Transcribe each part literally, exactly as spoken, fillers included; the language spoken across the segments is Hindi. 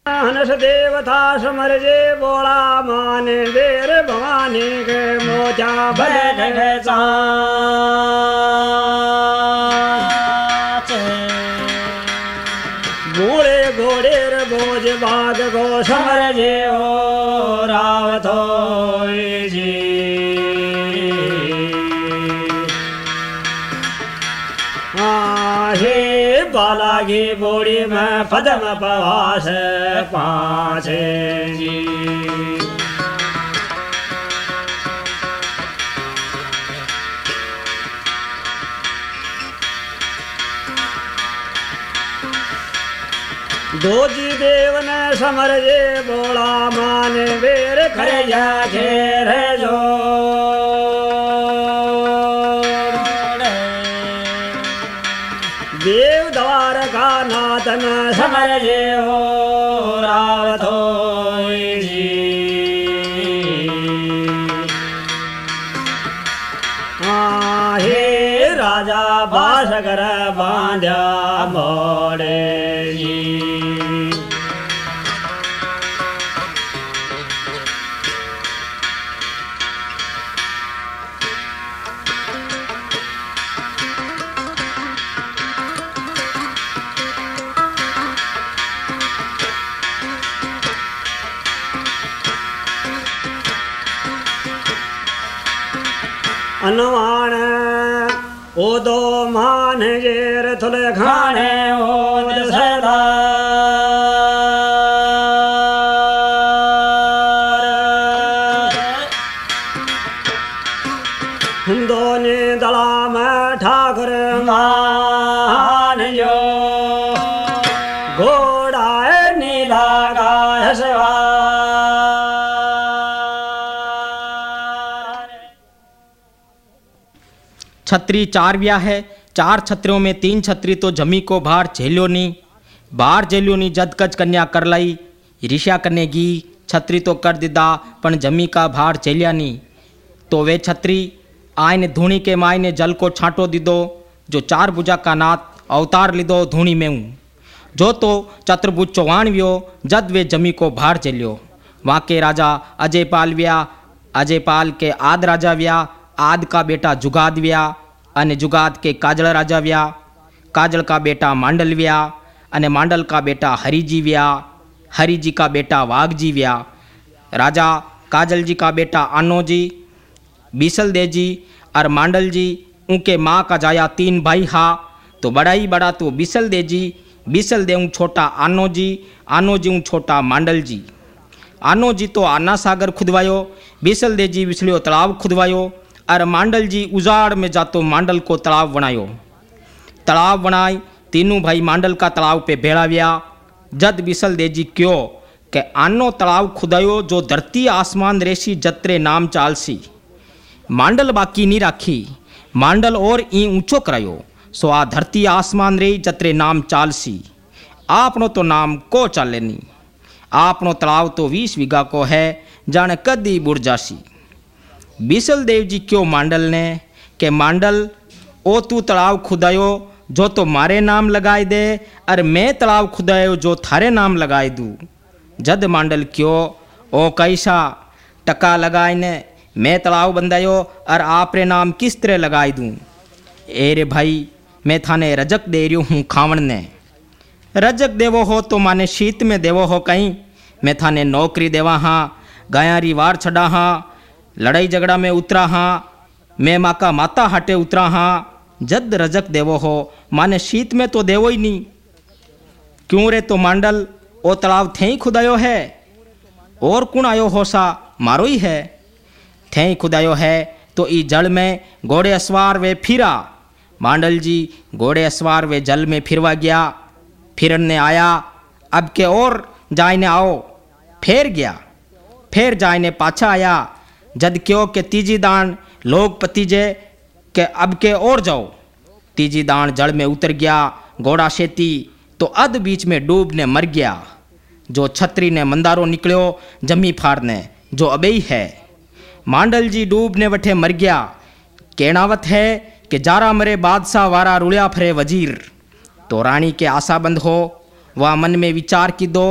हनस देवता समर जे बोला माने देर भवानी के मोचा भले के साच बूढ़े घोड़ेर बोझ बाग को समर जे ओ रावत होई जी हे बालागी बोड़ी में पदम पवास पाछे जी दोजी देव ने समर जे बोला माने बेर खरिया घेर जो देव द्वार का नाथन समर जे हो रावत होई जी हे राजा बासगर बांध्या मोड़े जी अनवाण ओदो मान जेर थुले खाने ओद सदा दोने दला में ठाकुर मान जो घोड़ा नीला का हसवा छत्री चार व्या है। चार छत्रियों में तीन छत्री तो जमी को बाहर झेलियो नी बाहर झेलियो नी जदकज कन्या कर लाई ऋषा करने गी छत्री तो कर दिदा पण जमी का बाहर झेलिया नी तो वे छत्री आयने धूणी के मायने जल को छांटो दीदो जो चार भुजा का नाथ अवतार लिदो धूणी में हूँ जो तो चतुर्भुज चौहान व्यो जद वे जमी को बाहर झेलियो वहाँ के राजा अजयपाल व्या अजयपाल के आद राजा व्या आद का बेटा जुगाद व्या अने जुगाद के काजल राजा व्या काजल का बेटा मांडल व्या अने मांडल का बेटा हरिजी व्या हरिजी का बेटा वाघजी व्या राजा काजल जी का बेटा आनो जी बीसल दे जी और मांडल जी उनके माँ का जाया तीन भाई हा तो बड़ा ही बड़ा तो बीसल दे जी बीसल दे छोटा आनो जी आनो जी छोटा मांडल जी आनो जी तो आना सागर खुदवायो बीसल दे जी विसलियो तालाब खुदवायो और मांडल जी उजाड़ में जातो मांडल को तालाब बनायो तालाब बनाई तीनों भाई मांडल का तालाब पे भेड़ाव्या जद बिसल दे जी क्यों के आनो तालाब खुदायो जो धरती आसमान रेसी जत्रे नाम चालसी मांडल बाकी नहीं राखी मांडल और ई ऊंचो करायो सो आ धरती आसमान रे जत्रे नाम चालसी आपनो तो नाम को चाले नहीं आपनो तालाब तो बीस बीघा को है जाने कदी बुड़ जासी बीसल देव जी क्यों मांडल ने के मांडल ओ तू तालाब खुदायो जो तो मारे नाम लगाए दे और मैं तालाब खुदायो जो थारे नाम लगाए दूँ जद मांडल क्यों ओ कैसा टका लगाए ने मैं तालाब बंदायो और आपरे नाम किस तरह लगाए दूँ एरे भाई मैं थाने रजक दे रही हूँ खावण ने रजक देवो हो तो माने शीत में देवो हो कहीं मैं थाने नौकरी देवा हाँ गायारी वार छड़ा हाँ लड़ाई झगड़ा में उतरा हाँ मैं माँ का माता हटे उतरा हाँ जद रजक देवो हो माने शीत में तो देवो ही नहीं क्यों रे तो मांडल ओ तालाब थे ही खुदायो है और कौन आयो हो सा मारो ही है थे ही खुदायो है तो ई जल में घोड़े असवार वे फिरा मांडल जी घोड़े असवार वे जल में फिरवा गया फिरन ने आया अब के और जायने आओ फेर गया फिर जायने पाछा आया जद क्यों के तीजी दान लोग पतिजे के अब के और जाओ तीजी दान जल में उतर गया घोड़ा शेती तो अध बीच में डूब ने मर गया जो छत्री ने मंदारो निकलो जमी फाड़ने जो अबेई है मांडल जी डूब ने वठे मर गया कहनावत है कि जारा मरे बादशाह वारा रुलिया फरे वजीर तो रानी के आशाबंद हो वह मन में विचार की दो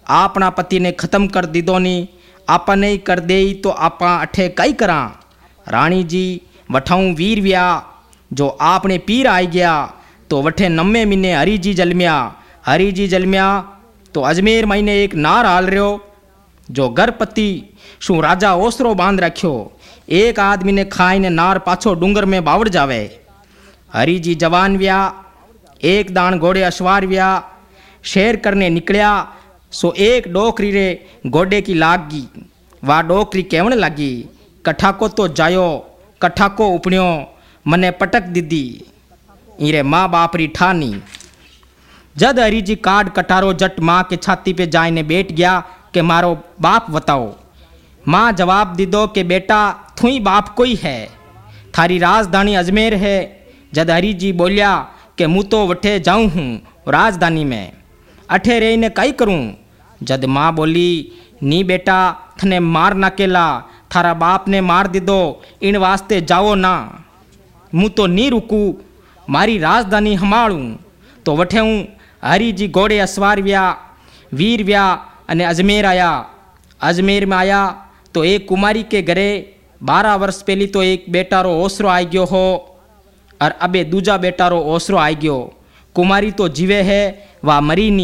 आपना पति ने खत्म कर दीदो नी, आपा नहीं कर दे तो आपा अठे कई करा। रानी जी वठाऊं वीर व्या, जो आपने पीर आई गया तो वठे नम्मे महीने हरी जी जलमिया। हरी जी जलमिया तो अजमेर महीने एक नार हाल रहो, जो गर्भपति शू राजा ओसरो बांध रखियो। एक आदमी ने खाई ने नार पाछो डूंगर में बावड़ जावे। हरी जी जवान व्या, एक दान घोड़े अश्वार व्या, शेर करने निकलिया। सो एक डोकरी रे गोडे की लागी, वा डोकरी केवण लगी, कठा को तो जायो, कठा को उपण्यो, मने पटक दीदी, इरे माँ बाप री ठानी। जद हरी जी काट कटारो जट माँ के छाती पे जाने बैठ गया कि मारो बाप बताओ। माँ जवाब दीदो कि बेटा थुई बाप कोई है, थारी राजधानी अजमेर है। जद हरी जी बोलिया कि मुँह तो वठे जाऊँ हूँ राजधानी में, अठे रहीने कई करूँ। जद माँ बोली नी बेटा थने मार ना केला, थारा बाप ने मार दीदो, इन वास्ते जाओ ना। मुँह तो नी रुकू, मारी राजधानी हमाड़ूँ। तो वठे हूँ हरी जी घोड़े असवार व्या, वीर व्या अने अजमेर आया। अजमेर में आया तो एक कुमारी के घरे बारह वर्ष पहली तो एक बेटा रो ओसरो आई गयो हो, और अबे दूजा बेटा रो ओसरो आई गयो। कुमारी तो जीवे है, वा मरी नी।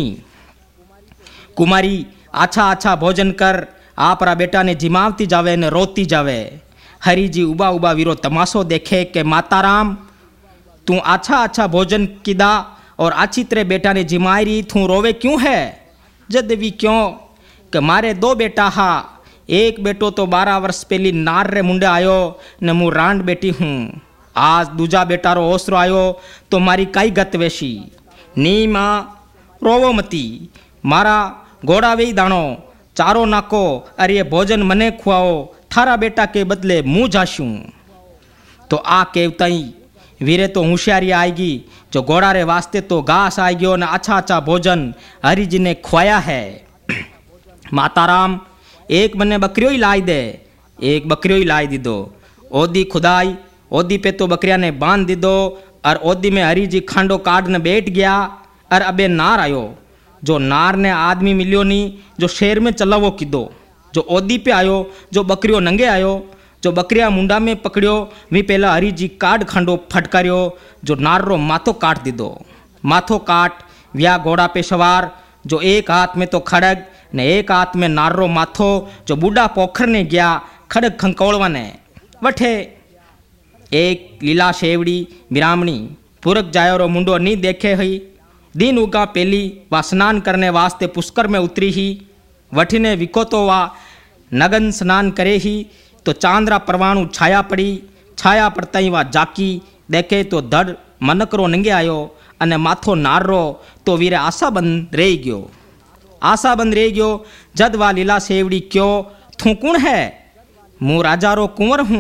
कुमारी आछा आछा भोजन कर आपरा बेटा ने जिमावती जावे ने रोती जावे। हरी जी उबा उबा वीरो तमाशो देखे कि माता राम तू आछा आछा भोजन किदा और आछी तरह बेटा ने जिमायरी, तू रोवे क्यों है? जद भी क्यों कि मारे दो बेटा हा, एक बेटो तो बारह वर्ष पहली नार रे मुंडे आयो ने मु रांड बेटी हूँ। आज दूजा बेटा रो ओसरो आयो तो मारी कई गत वेशी। नी माँ रोवो मती, मारा घोड़ा वेई दाणो चारो नाको, अरे ये भोजन मने खुआओ, थारा बेटा के बदले मुँह जाशूँ। तो आ केवताई वीरे तो होशियारी आएगी, जो घोड़ा रे वास्ते तो घास आई गयो ने अच्छा अच्छा भोजन हरी जी ने खुआया है। माता राम एक मने बकरियों ही लाई दे, एक बकरियों ही लाई दी दो। ओदी खुदाई ओदी पे तो बकरिया ने बांध दी दो, और ओदी में हरी जी खांडो काट ने बैठ गया। और अबे नार आयो, जो नार ने आदमी मिलियो नी, जो शेर में चला वो किदो। जो ओदी पे आयो, जो बकरियों नंगे आयो, जो बकरिया मुंडा में पकड़ियो, वी पहला हरी जी काट खांडो फटकारियो, जो नार रो माथो काट दी दो। माथो काट व्या घोड़ा पे सवार, जो एक हाथ में तो खड़ग ने एक हाथ में नारो माथो, जो बूढ़ा पोखर ने गया खड़ग खंकोड़वा ने। वठे एक लीला शेवड़ी बिरामणी पुरक जायो रो मुंडो नी देखे ही। दिन उगा पहली वा स्नान करने वास्ते पुष्कर में उतरी ही। वठीने विको तो वा नगन स्नान करे ही, तो चांद्रा परवाणु छाया पड़ी। छाया पड़ता ही वा जाकी देखे तो धड़ मनकरो नंगे आयो, अने माथो नारो तो वीरे आशाबंद रही गयो। आशाबंद रही गयो। जद वा लीला सेवड़ी क्यों थू कुण है? मु राजा रो कुंवर हूँ।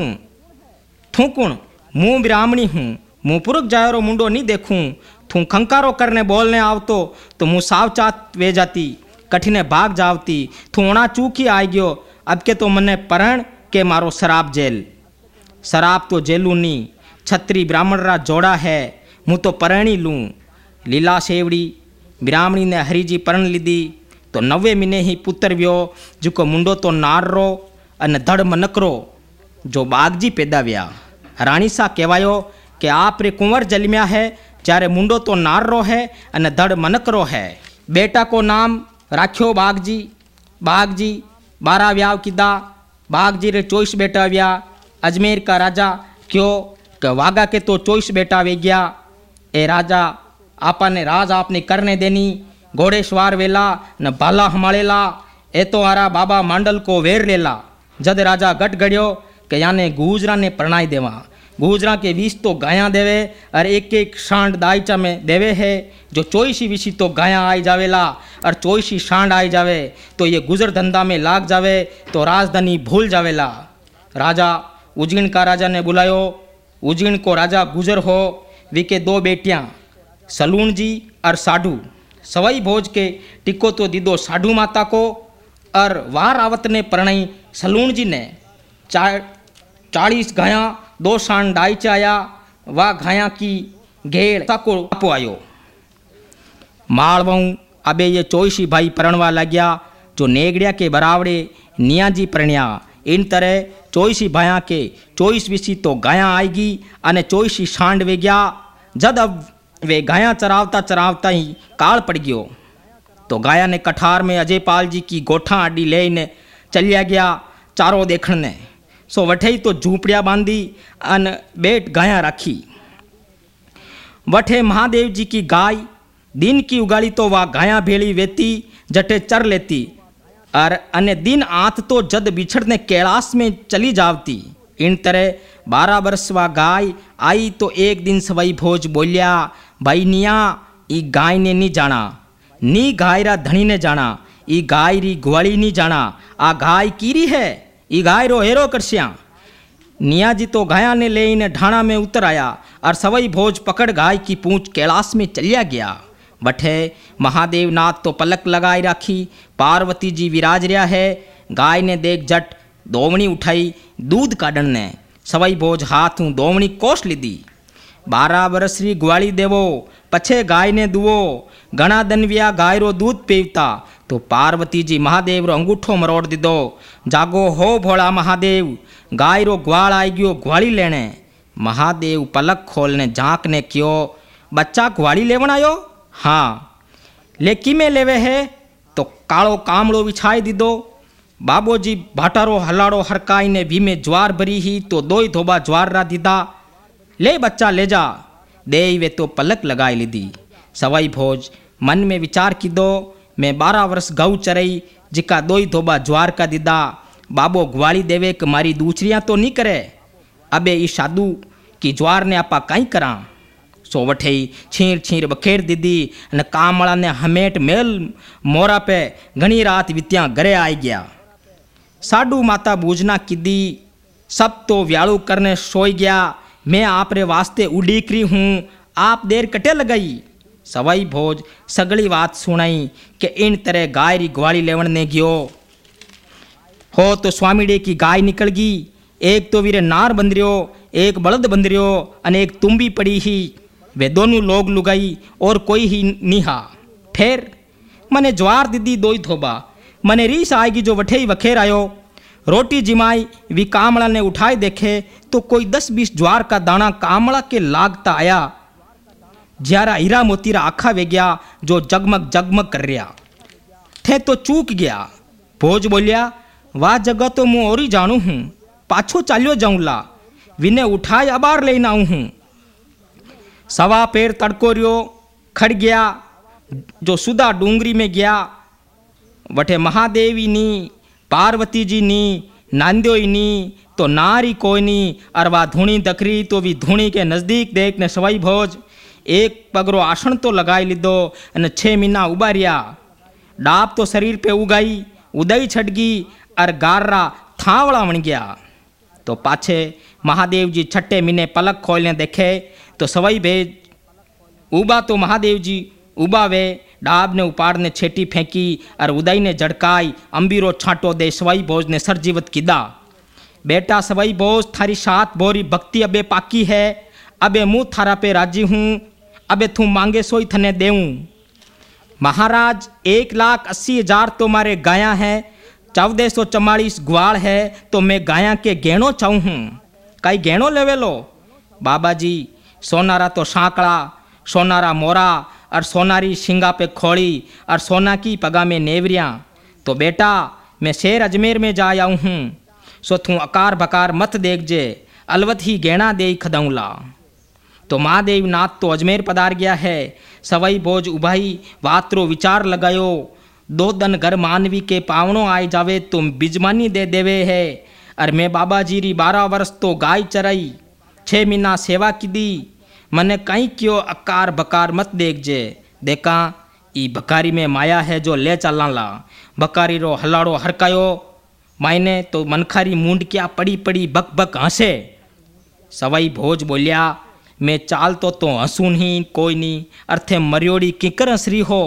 थू कुण? मु ब्राह्मणी हूँ। मु पुरक जायो रो मुंडो नहीं देखूँ। थू खंकारो करने बोलने आवतो तो मु सावचात वे जाती, कठिने भाग जावती। थू ओणा चूकी आई गयो। अब के तो मने परण के मारो शराब जेल। शराब तो जेलू नी, छत्री ब्राह्मण रा जोड़ा है, मु तो परणी लूँ। लीला सेवड़ी ब्राह्मणी ने हरी जी परण लीधी तो नवे महीने ही पुत्र व्यो, जिको मुंडो तो नारो अने धड़ मनकरो, जो बागजी पैदा व्या। राणी सा कहवायो कि आप रे कुंवर जलम्या है, જ્યારે मुंडो तो नारो है अने धड़ मनकरो है। बेटा को नाम राख्यो बागजी। बागजी बारह व्याव कीधा। बागजी रे चौबीस बेटा व्या। अजमेर का राजा क्यों कि वागा के तो चौबीस बेटा वे गया। ए राजा आपा ने राज आपने करने देनी। घोड़े सवार वेला न भाला हमाड़ेला। ए तो आरा बाबा मांडल को वेर लेला। जद राजा गट गड़ियो कि याने गुजरा ने परणाई देवा। गुजरा के बीस तो गायां देवे और एक एक सांड दाईचा में देवे है। जो चौईसी विसी तो गायां आई जावेला और चौईसी सांड आई जावे तो ये गुजर धंधा में लाग जावे तो राजधानी भूल जावेला। राजा उज्जैन का राजा ने बुलायो। उज्जैन को राजा गुजर हो। वी के दो बेटियां सलून जी और साधु। सवाई भोज के टिक्को तो दीदो साधु माता को और वार आवत ने परणाई सलून जी ने। चार चालीस गायां दो सांड डाई चाया। वा घाया की घेड़ को आपो आयो। मालवाऊँ अबे ये चौईसी भाई परणवा लग्या। जो नेगड़िया के बरावड़े निया जी परण्या। इन तरह चौईसी भाया के चौईस विसी तो गाया आएगी अने चौईसी सांड वे गया। जद अब वे गाया चरावता चरावता ही काल पड़ गयो तो गाया ने कठार में अजयपाल जी की गोठा आडी लेने चलिया गया चारों देखने। सो वठे ही तो झूपड़िया बांधी अन बेट गाया राखी। वठे महादेव जी की गाय दिन की उगाड़ी तो वह गाया भेड़ी वेती जटे चर लेती और अन्य दिन आत तो जद बिछड़ने कैलाश में चली जावती। इन तरह बारह वर्ष वा गाय आई तो एक दिन सवाई भोज बोलिया, भाई निया ई गाय ने नहीं जाना, नी गाय रा धनी ने जाना, ई गाय री ग्वाली नहीं जाना, आ गाय कीरी है, ई गाय रो हेरो करस्या। निया जी तो गाया ने ले इन ढाणा में उतर आया और सवाई भोज पकड़ गाय की पूंछ कैलाश में चलिया गया। वठे महादेव नाथ तो पलक लगाई राखी, पार्वती जी विराज रहा है। गाय ने देख जट दोवणी उठाई दूध काढ़न ने, सवाई भोज हाथ हूँ दोवणी कोश लीधी। बारह वर्ष री ग्वाली देवो पछे गाय ने दुवो, घना दनविया गाय रो दूध पीवता तो पार्वती जी महादेव रो अंगूठो मरोड़ दीदो। जागो हो भोला महादेव, गाय रो ग्वाल आई गयो ग्वाली लेने। महादेव पलक खोलने झांक ने क्यो, बच्चा ग्वाली लेवन आयो? हाँ, ले किमें लेवे है? तो कालो कामड़ो विछाई दीदो। बाबोजी भाटारो हलाड़ो हरकाई ने भी में ज्वार भरी ही तो दो ही धोबा ज्वार रा दीदा। ले बच्चा ले जा, दे वे तो पलक लगाई लीधी। सवाई भोज मन में विचार की दो, मैं बारह वर्ष गऊ चरई जिका दो ही धोबा ज्वार का दीदा। बाबो ग्वाली देवे कि मारी दूसरियाँ तो नहीं करे, अबे इस साधु की ज्वार ने आपा कहीं करा। सो वठे छीर छीर बखेर दीदी न कामड़ा ने हमेट मेल मोरा पे घनी रात वित्या घरे आई गया। साडू माता बूझना किदी सब तो व्यालू करने सोई गया। मैं आप रे वास्ते उड़ीकरी हूँ, आप देर कटे लगाई। सवाई भोज सगली बात सुनाई कि इन तरह गाय री ग्वाली लेवन ने गयो हो तो स्वामीडे की गाय निकल गई। एक तो वीरे नार बंदरियो, एक बलद बंदरियो अने एक तुम्बी पड़ी ही। वे दोनों लोग लुगाई और कोई ही निहा। ठेर मने ज्वार दीदी दो ही धोबा, मने रीस आएगी जो वठे ही वखेर आयो। रोटी जिमाई वी कामड़ा ने उठाए देखे तो कोई दस बीस ज्वार का दाना कामड़ा के लागता आया। ज्यारा हीरा मोतीरा आखा वे गया जो जगमग जगमग कर रहा थे तो चूक गया। भोज बोलिया, वाह जगह तो मुँह और ही जानू हूँ, पाछो चालियो जाऊँला, विने उठाए अबार लेना आऊँ हूँ। सवा पैर तड़को रियो खड़ गया जो सुधा डूंगरी में गया। वठे महादेवी नी पार्वती जी नी नांद्यो नी तो नारी कोई नी और वा धूणी दखरी तो वी धूणी के नज़दीक देख ने सवाई भोज एक पगरो आसन तो लगाई लीधो अने छः महीना उबारिया। डाप तो शरीर पे उगाई उदय छटगी और गारा थावड़ा बन गया। तो पाछे महादेव जी छठे महीने पलक खोलने देखे तो सवाई भेज उबा तो महादेव जी उबा वे डाब ने उपाड़ ने छेटी फेंकी और उदय ने झड़काई। अंबीरो छांटो दे सवाई भोज ने सरजीवत किदा। बेटा सवाई भोज थारी सात बोरी भक्ति अबे पाकी है, अबे मुँह थारा पे राजी हूँ, अबे तू मांगे सोई थने देऊँ। महाराज एक लाख अस्सी हजार तो मारे गाया है, चौदह सौ चौवालीस ग्वाल है तो मैं गाया के गहणो चाहूँ हूँ, कई गहणो लेवे लो। बाबा जी सोनारा तो सांकड़ा, सोनारा मोरा और सोनारी शिंगा पे खोड़ी और सोना की पगा में नेवरियाँ। तो बेटा मैं शेर अजमेर में जा आऊँ हूँ, सो तू अकार बकार मत देख जे, अलवत ही गहना दे खदाऊँला। तो महादेव नाथ तो अजमेर पधार गया है। सवाई भोज उभाई वात्रो विचार लगायो, दो दन घर मानवी के पावणो आए जावे तो बिजमानी दे देवे है। और मैं बाबा जी री बारह वर्ष तो गाय चराई, छः महीना सेवा की दी, मने कहीं क्यों अकार बकार मत देख जे। देखा ई बकारी में माया है जो ले चलना ला। बकारी रो हलाड़ो हरकायो मायने तो मनखारी मूंड क्या पड़ी पड़ी बक बक हंसे। सवाई भोज बोलिया, मैं चाल तो तो हंसून ही कोई नहीं, अर्थे मरियोड़ी किकर हंसरी हो।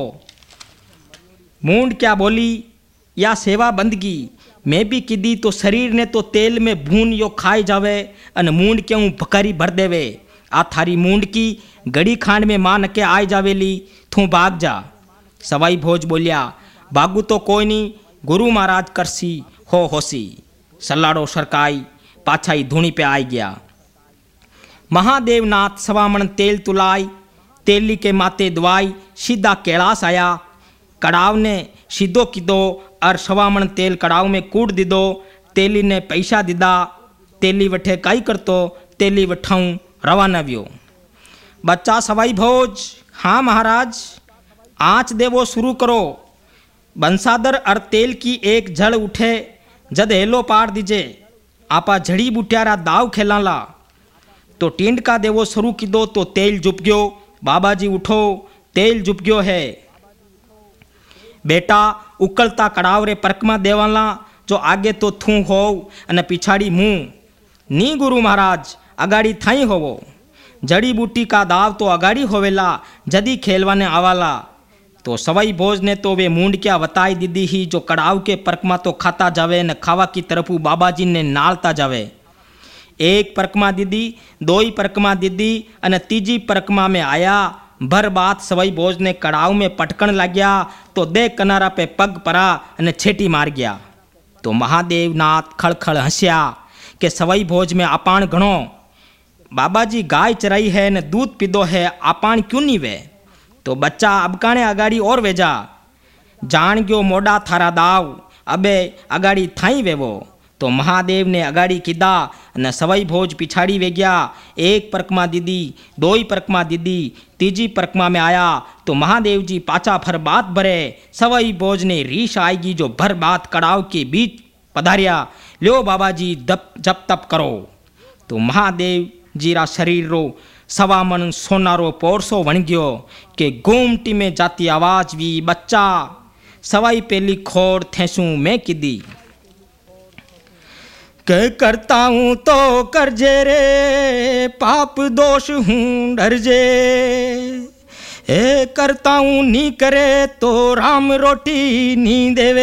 मूंड क्या बोली या सेवा बंदगी, मैं भी किदी तो शरीर ने तो तेल में भून यो खाई जावे अन मूंड क्यों भकारी भर देवे। आ थारी मूंड की गड़ी खांड में मां नके आय जावेली, थू भाग जा। सवाई भोज बोलिया, भागू तो कोई नहीं, गुरु महाराज करसी हो होसी। सलाड़ो सरकाई पाछाई धूनी पे आई गया। महादेव नाथ सवामण तेल तुलाई, तेली के माते दवाई, सीधा कैलाश आया। कड़ाव ने सीधो किदो और सवामण तेल कड़ाव में कूट दीदो। तेली ने पैसा दीदा। तेली वठे काई करतो, तेली वठाऊं रवाना व्यो। बच्चा सवाई भोज, हाँ महाराज, आँच देवो शुरू करो। बंसादर और तेल की एक झड़ उठे, जद हेलो पार दीजे। आपा झड़ी बूटियारा दाव खेलाला। तो टींड का देवो शुरू की दो तो तेल जुप गयो। बाबा जी उठो, तेल जुप गयो है। बेटा उकलता कड़ाव रे परकमा देवाला, जो आगे तो थू हो अने पिछाड़ी मुँह। नी गुरु महाराज, अगाड़ी थाई होवो। जड़ी बूटी का दाव तो अगाड़ी होवेला, जदी खेलवाने आवाला। तो सवाई भोज ने तो वे मूंड क्या बताई दीदी ही, जो कड़ाव के परकमा तो खाता जावे न खावा की तरफू बाबा जी ने नालता जावे। एक परकमा दीदी, दो ही परकमा दीदी अने तीजी परकमा में आया। भर बात सवाई भोज ने कड़ाव में पटकन लाग्या, तो दे कनारा पे पग परा अने छेटी मार गया। तो महादेव नाथ खड़खड़ हंस्या के सवाई भोज में आपान घणो। बाबा जी गाय चराई है ने दूध पीधो है, आपान क्यों नहीं वे। तो बच्चा अबकाने अगाड़ी और वेजा। जान गयो मोड़ा थारा दाव, अबे अगाड़ी थाई वेवो। तो महादेव ने अगाड़ी कीधा न सवाई भोज पिछाड़ी वे गया। एक परकमा दीदी, दो ही परकमा दीदी, तीजी परकमा में आया। तो महादेव जी पाचा फर बात भरे। सवाई भोज ने रीश आएगी जो भर बात कड़ाव के बीच पधारिया। लो बाबा जी दप जप तप करो। तो महादेव जीरा शरीर रो सवा मन सोनारो पोरसो वण गयो के गोमटी में जाती आवाज भी। बच्चा सवाई पेली खोर थेसू मैं किदी। के करता हूँ तो करजे रे, पाप दोष हूँ डर जे। ए करता हूँ नी करे तो राम रोटी नी देवे।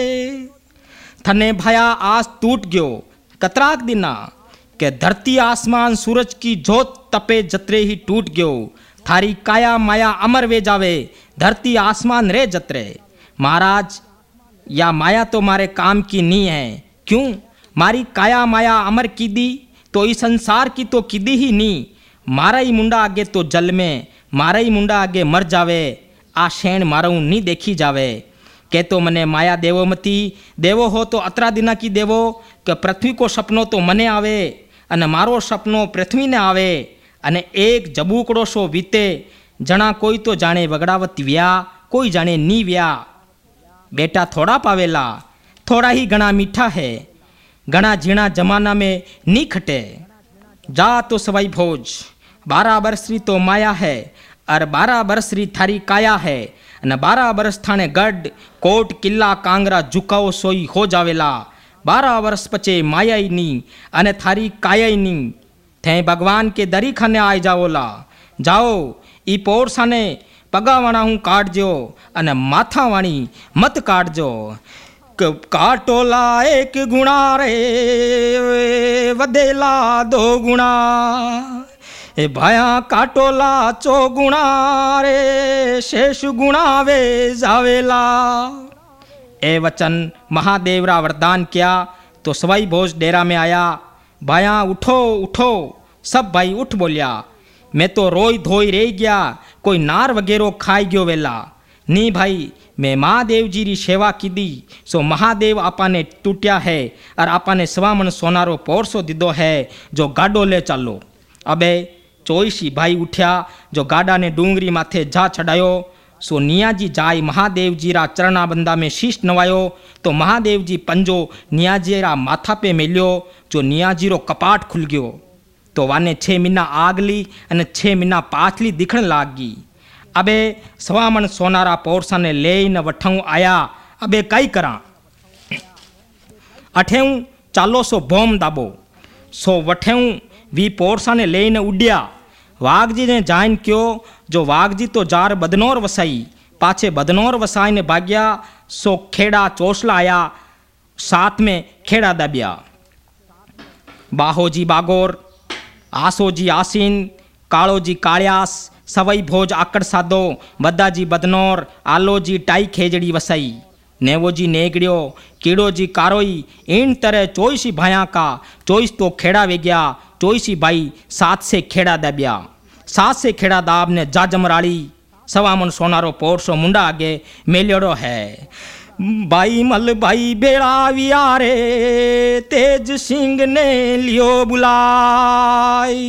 थने भया आस टूट गयो कतराक दिना, के धरती आसमान सूरज की जोत तपे जतरे ही टूट गयो। थारी काया माया अमर वे जावे, धरती आसमान रे जतरे। महाराज या माया तो मारे काम की नहीं है। क्यों? मारी काया माया अमर की दी तो इस संसार की तो किदी ही नहीं। मारा ही मुंडा आगे तो जल में, मारा ही मुंडा आगे मर जावे। आ शेण मारू नहीं देखी जावे। के तो मने माया देवो मती, देवो हो तो अतरा दिना की देवो। के पृथ्वी को सपनो तो मने आवे अने मारो सपनो पृथ्वी ने आवे। अने एक जबूकड़ो सो वीते, जना कोई तो जाने वगड़ावत व्या, कोई जाने नी व्या। बेटा थोड़ा पावेला, थोड़ा ही घना मीठा है, घना झीणा जमाना में नी खटे। जा तो सवाई भोज, बारह बरसरी तो माया है और बारह बरसरी थारी काया है। न बारह बरस थाने गढ़ कोट किला कांगरा झुकाओ सोई हो जावेला। बारह वर्ष पचे माया ही नी अने थारी काया ही नी। थे भगवान के दरी खाने आए जाओला। जाओ ई पोरसा ने पगावाणा हूँ काटजो अने माथा वाणी मत काटजो। काटोला एक गुणा रे वदेला दो गुणा, ए भाया काटोला चो गुणा रे शेष गुणा वे जावेला। ए वचन महादेवरा वरदान किया तो सवाई भोज डेरा में आया। भाया उठो उठो, सब भाई उठ बोलिया। मैं तो रोई धोई रह गया, कोई नार वगैरह खाई गयो वेला। नी भाई मैं महादेव जी री सेवा की दी सो महादेव आपा ने टूटिया है और आपा ने सवामण सोनारो पोरसो दीदो है जो गाडो ले चालो। अबे चोईसी भाई उठ्या जो गाडा ने डूंगरी माथे जा चढ़ायो। सो नियाजी जाय महादेव जी रा चरणा बंदा में शीश नवायो। तो महादेव जी पंजो नियाजी रा माथा पे मेल्यो, जो नियाजी रो कपाट खुल गयो। तो वाने छे महीना आगली अने छे महीना पाछली दिखण लागी। अबे सवामण सोनारा पोरसा ने ले न वठऊं आया। अबे कई करा अठेऊं चालो सो बोम दाबो। सो वठेऊं वी पोरसा ने ले न उड्या। वाघजी ने जाइन क्यो जो वाघजी तो जार बदनौर वसाई, पाछे बदनौर वसाई ने भाग्या। सो खेड़ा चोसला आया, साथ में खेड़ा दबिया। बाहोजी बागोर, आसोजी आसीन, कालोजी कालियास, सवाई भोज आकड़ सादो, बदाजी बदनौर, आलोजी टाई खेजड़ी वसाई। नेवो जी नेगड़ियो कीड़ो जी कारोई इन तरह चोईसी भाया का चोईस तो खेड़ा वे गया चोईसी भाई सात से खेड़ा दबिया सात से खेड़ा दाब ने जाजमराड़ी सवा मन सोनारो पोरसो मुंडा आगे मेलियोड़ो है भाई मल भाई बेड़ा वियारे तेज सिंह ने लियो बुलाई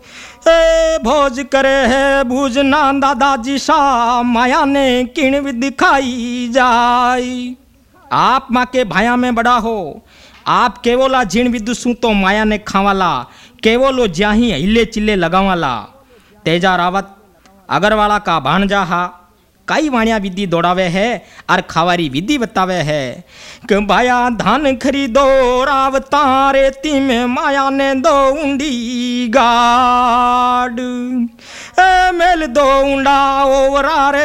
ए भोज करे है भूजना दादाजी सा माया ने किण भी दिखाई जाई आप माँ के भाया में बड़ा हो आप केवला झीण विदुसू तो माया ने खावाला केवलो ज्याही हिले चिल्ले लगावाला तेजा रावत अगरवाला का भाणजा हा कई वाणिया विधि दौड़ावे है और खावारी विधि बतावे है कि भाया धान खरीदो रावता रेती में माया ने दो उंडी गाड़ ए मेल दो उंडा ओवरा रे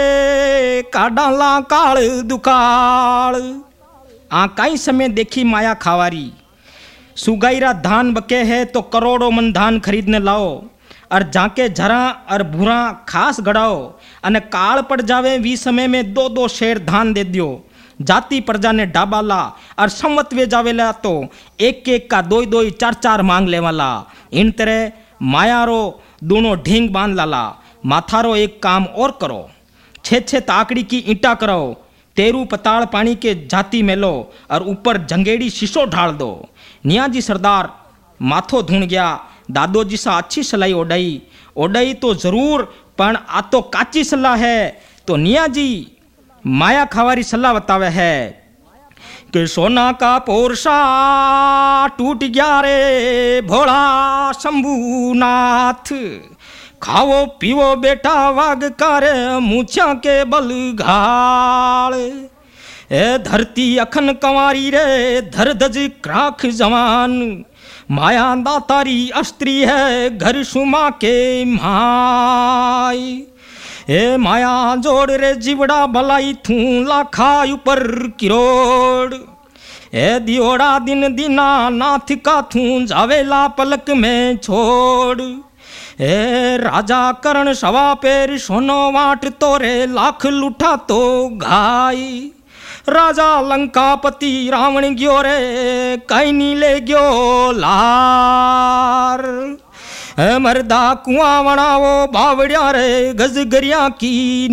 काडाला काल दुकाल आ कई समय देखी माया खावारी सुगाईरा धान बके है तो करोड़ों मन धान खरीदने लाओ और जाके झरा और भूरा खास गड़ाओ अने काल पड़ जावे वी समय में दो दो शेर धान दे दियो जाति प्रजा ने डाबाला और संवत वे जावेला तो एक एक का दो दो चार चार मांग लेवाला इन तरह मायारो दोनों ढींग बांध लाला माथारो एक काम और करो छे छे ताकड़ी की ईंटा करो तेरू पताल पानी के जाति मेलो और ऊपर जंगेड़ी शीशो ढाल दो नियाजी सरदार माथो धुण गया दादोजी सा अच्छी सलाई ओडाई ओडाई तो जरूर पण आ तो काची सलाह है तो निया जी माया खावारी सलाह बतावे है कि सोना का पोरसा टूट गया रे भोला शंभूनाथ खाओ पीवो बेटा वाग कर मूछा के बल घाल ए धरती अखन कंवारी रे धर धज क्राख जवान माया दातारी अस्त्री है घर सुमा के माई ए माया जोड़ रे जीवड़ा भलाई थू लाखा ऊपर किरोड़ ए दियोड़ा दिन दिना नाथ का थू जावेला पलक में छोड़ ए राजा करण सवा पेर सोनो वाट तोरे लाख लुठा तो घाई राजा लंकापति रावण गयो रे कई नी ले गयो लार मरदा कुआं वणावो बावड़िया रे गजगरिया की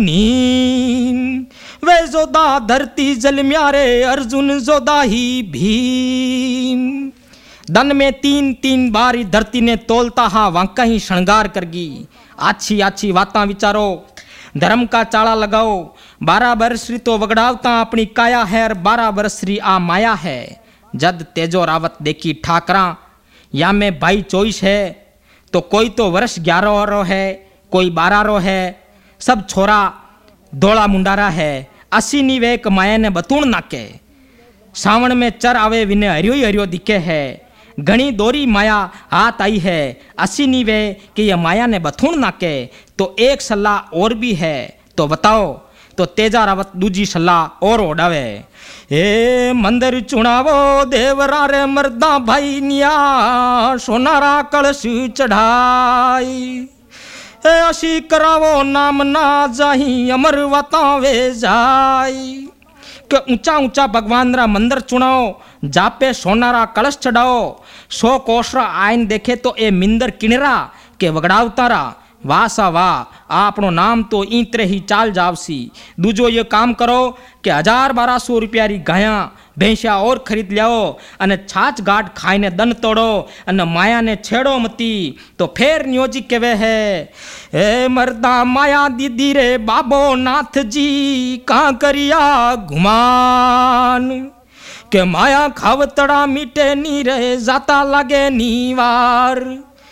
नींद वे जोदा धरती जल म्यारे अर्जुन जोदा ही भीम दन में तीन तीन बार धरती ने तोलता हा वांका ही श्रृंगार करगी आछी आछी बातां विचारो धर्म का चाड़ा लगाओ बारह बरसरी तो वगड़ावता अपनी काया है और बारह बरसरी आ माया है जद तेजो रावत देखी ठाकरा या में भाई चौबीस है तो कोई तो वर्ष ग्यारह रो है कोई बारह रो है सब छोरा धोला मुंडारा है अस्सी निवेक माया ने बतूण नाके सावण में चर आवे विने हरियो ही हरियो दिखे है घनी दोरी माया हाथ आई है अस्सी नीवे कि यह माया ने बथूण नाके तो एक सलाह और भी है तो बताओ तो तेजा रावत दूजी सलाह और ओडावे ए मंदिर चुनावो देवरा रे मर्दा भाई निया सोनारा कलश चढ़ाई ए असी करावो नाम ना जाही अमर वतावे जाई के ऊंचा ऊंचा भगवान रा मंदिर चुनाओ जापे सोनारा कलश चढ़ाओ सौ कोसरा आयन देखे तो ए मिंदर किणरा के वगड़ावतारा वाह सा वाह आपनो नाम तो ईतरे ही चाल जावसी दूजो ये काम करो कि हजार बारह सौ रुपया री गाया भैंसिया और खरीद लियाओ अने छाछ गाट खाईने दन तोड़ो अने माया ने छेड़ो मती तो फिर नियोजी केवे है ए मर्दा माया दीदी रे बाबो नाथ जी कहाँ करिया घुमान के माया खावतड़ा मीटे नी रे जाता लागे नीवार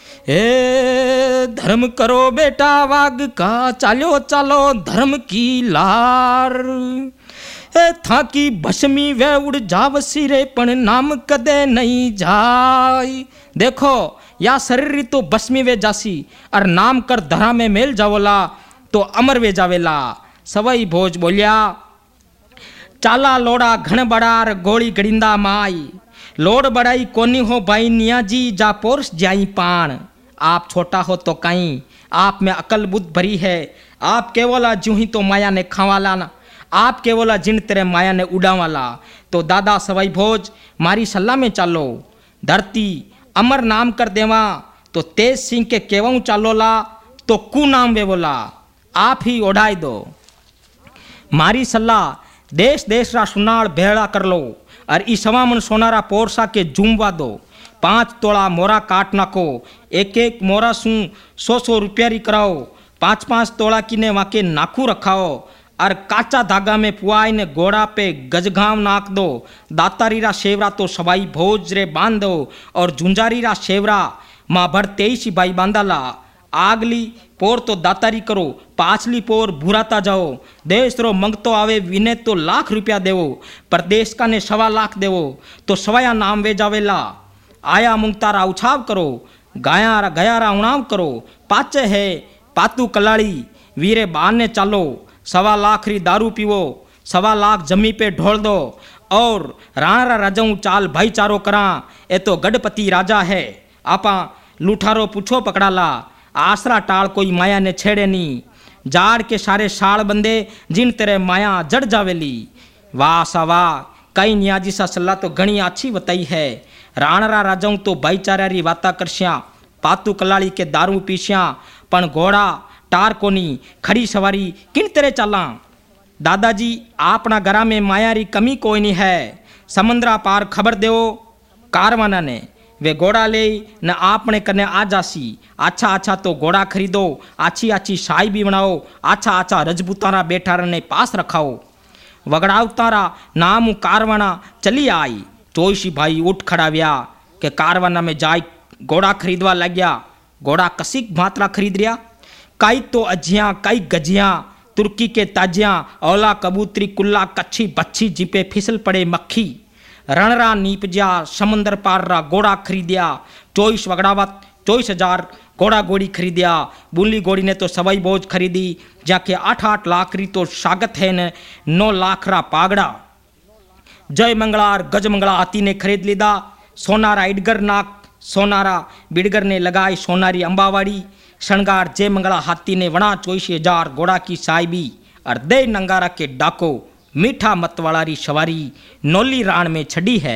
ए धर्म करो बेटा वाग का चालो चालो धर्म की लार ए था की भस्मी वे उड़ जावसी रे पण नाम कदे नहीं जाई देखो या शरीर तो भस्मी वे जासी और नाम कर धरा में मेल जावला तो अमर वे जावेला सवई भोज बोलिया चाला लोड़ा घण बड़ार गोली गड़िंदा माई लोड़ बड़ाई कोनी हो भाई निया जी जा पोरस जाई पान आप छोटा हो तो कहीं आप में अकल बुद्ध भरी है आप केवल जूं ही तो माया ने खावाला ना आप केवला जिन तेरे माया ने उड़ावाला। तो दादा सवाई भोज मारी सलाह में चालो, धरती अमर नाम कर देवा। तो तेज सिंह के केवं चालोला तो कु नाम वे बोला, आप ही ओढ़ाई दो। मारी सलाह देश देश रा सुनाड़ भेड़ा कर लो, और ई सवामन सोनारा पोरसा के जूमवा दो। पाँच तोड़ा मोरा काट नाखो, एक एक मोरा सू सौ सौ रुपया री कराओ। पाँच पाँच तोड़ा की ने वाके नाखू रखाओ, और काचा धागा में पुआई ने घोड़ा पे गजघाव नाक दो। दातारी रा शेवरा तो सवाई भोज रे बांध दो, और झुंझारी रा शेवरा माँ भर तेईस भाई बांधाला। आगली पोर तो दातारी करो, पाछली पोर भूराता जाओ। देश रो मंगतो आवे विने तो लाख रुपया देवो, प्रदेश का ने सवा लाख देवो। तो सवाया नाम वे जावेला, आया मुंगतारा उछाव करो, गाया रा गया रा उणाव करो। पाचे है पातू कलाड़ी वीरे बान ने चालो, सवा लाख री दारू पीवो, सवा लाख जमी पे ढोल दो। और राणा राजाऊ चाल भाईचारो करा, ए तो गढ़पति राजा है। आपा लूठारो पूछो पकड़ाला, आसरा टाल कोई माया ने छेड़े नी। जाड़ के सारे साल बंदे जिन तेरे माया जड़ जावेली। वाह सा वाह, कई न्याजी सा सलाह तो घनी अच्छी बताई है। राणा राजाऊ तो भाईचारा री वाता करश्या, पातू कलाड़ी के दारू पीश्या, पण घोड़ा टार कोनी, खड़ी सवारी किन तेरे चाला। दादाजी आपना घरा में माया री कमी कोई नहीं है। समुद्रा पार खबर देव कारवाना ने, वे घोड़ा ले न आपने कने आ जासी। अच्छा अच्छा तो घोड़ा खरीदो, अच्छी अच्छी शाही भी बनाओ, अच्छा अच्छा रजपूतारा बेठारा ने पास रखाओ। वगड़ावतारा नाम कारवाना चली आई। चोईसी भाई उठ खड़ाव्या के कारवाना में जाय घोड़ा खरीदवा लग गया। घोड़ा कसी मात्रा खरीद रिया, कई तो अजियाँ कई गजियाँ, तुर्की के ताजियाँ, औला कबूतरी कुल्ला कच्छी बच्छी जिपे फिसल पड़े मक्खी। रणरा नीपजा समंदर पार रा घोड़ा खरीदिया। चौबीस वगड़ावत चौबीस हजार घोड़ा घोड़ी खरीदिया। बुल्ली घोड़ी ने तो सवाई बोझ खरीदी, जाके आठ आठ लाख री तो स्वागत है न नौ लाख रा पागड़ा। जय मंगलार गज मंगला हाथी ने खरीद लीदा। सोनारा इडगर नाक सोनारा बिडगर ने लगाई सोनारी अंबावाड़ी। शणगार जय मंगला हाथी ने वना चौबीस हजार घोड़ा की साहिबी। और दे नंगारा के डाको मीठा मतवाला री सवारी नौली राण में छड़ी है।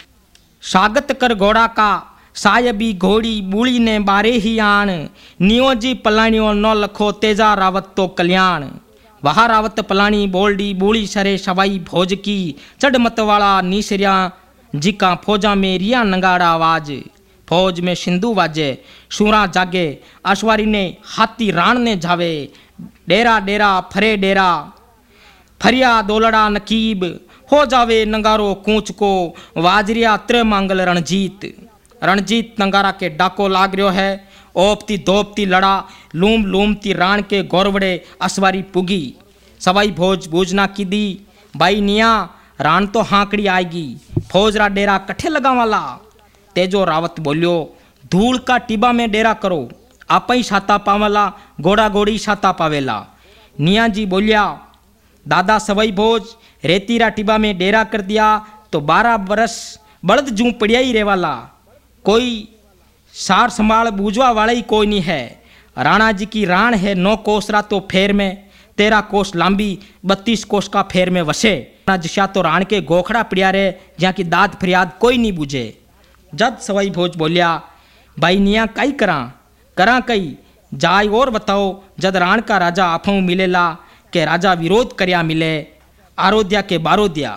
स्वागत कर घोड़ा का सायबी घोड़ी बूढ़ी ने बारे ही आन। नियोजी पलाणियों नौ लखो तेजा रावत तो कल्याण। वहा रावत पलाणी बोलडी बूढ़ी सरे सवाई भोज की। चढ़ मतवाला नीसरिया जिका फौजा में रिया नंगाड़ा आवाज। फौज में सिंधु वाजे सूरा जागे। अश्वारी ने हाथी राण ने जावे। डेरा डेरा फरे डेरा फरिया दोलड़ा नकीब। हो जावे नंगारो कूच को वाजरिया त्रे मांगल रणजीत। रणजीत नंगारा के डाको लाग रहो है। ओपती दोपती लड़ा लूम लूमती राण के गौरवड़े असवारी पुगी। सवाई भोज बूझना की दी भाई निया राण तो हाकड़ी आएगी। फौज रा डेरा कट्ठे लगावाला। तेजो रावत बोलियो धूल का टिबा में डेरा करो, आप ही छाता पावाला घोड़ा घोड़ी छाता पावेला। निया जी बोलिया दादा सवाई भोज रेतीरा टिबा में डेरा कर दिया तो बारह बरस बड़द जू पड़िया ही रेवाला। कोई सार संभाल बूझवा वाला ही कोई नहीं है। राणा जी की राण है नौ कोसरा तो फेर में, तेरह कोस लांबी बत्तीस कोस का फेर में वसे। जिशा तो राण के गोखड़ा पड़िया रे जहाँ की दाद फरियाद कोई नहीं बूझे। जद सवाई भोज बोलिया भाई निया कई करा करा कई जाय और बताओ। जद राण का राजा आफू मिलेला के राजा विरोध करया मिले। आरोध्या के बारोदिया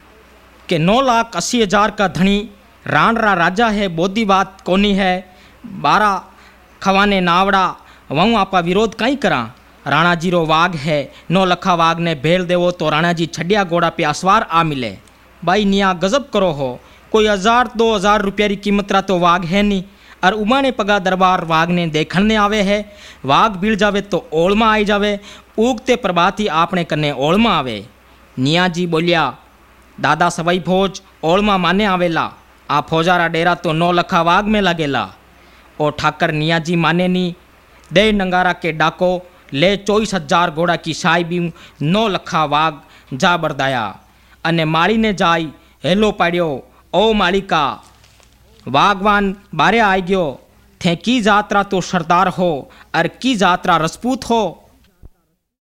के नौ लाख अस्सी हजार का धनी राण रा राजा है। बोधी बात कोनी है। बारह खवाने नावड़ा वहाँ आपा विरोध कहीं करा। राणा जी रो वाघ है। नौ लखा वाघ ने भेल देवो तो राणा जी छड़िया घोड़ा पे असवार आ मिले। भाई निया गजब करो हो, कोई हजार दो हजार रुपया की कीमत रा तो वाघ है नहीं। और उमाने पगा दरबार वाघ ने देखने आवे है। वाघ भीड़ जावे तो ओलमा आई जावे। उगते प्रभात ही आपने कन्ने ओलमा आवे। निया जी बोलिया दादा सवाई भोज ओलमा माने आवेला। आ फौजारा डेरा तो नौ लखा वाघ में लगेला। और ठाकर निया जी माने नी। दे नंगारा के डाको ले चौबीस हजार घोड़ा की साहिबी नौ लखा वाघ जा बरदाया। अने माड़ी ने जाई हेलो पाड़ियो ओ मालिका वागवान बारे आई गयो। थे की जात्रा तो सरदार हो और की जात्रा रजपूत हो।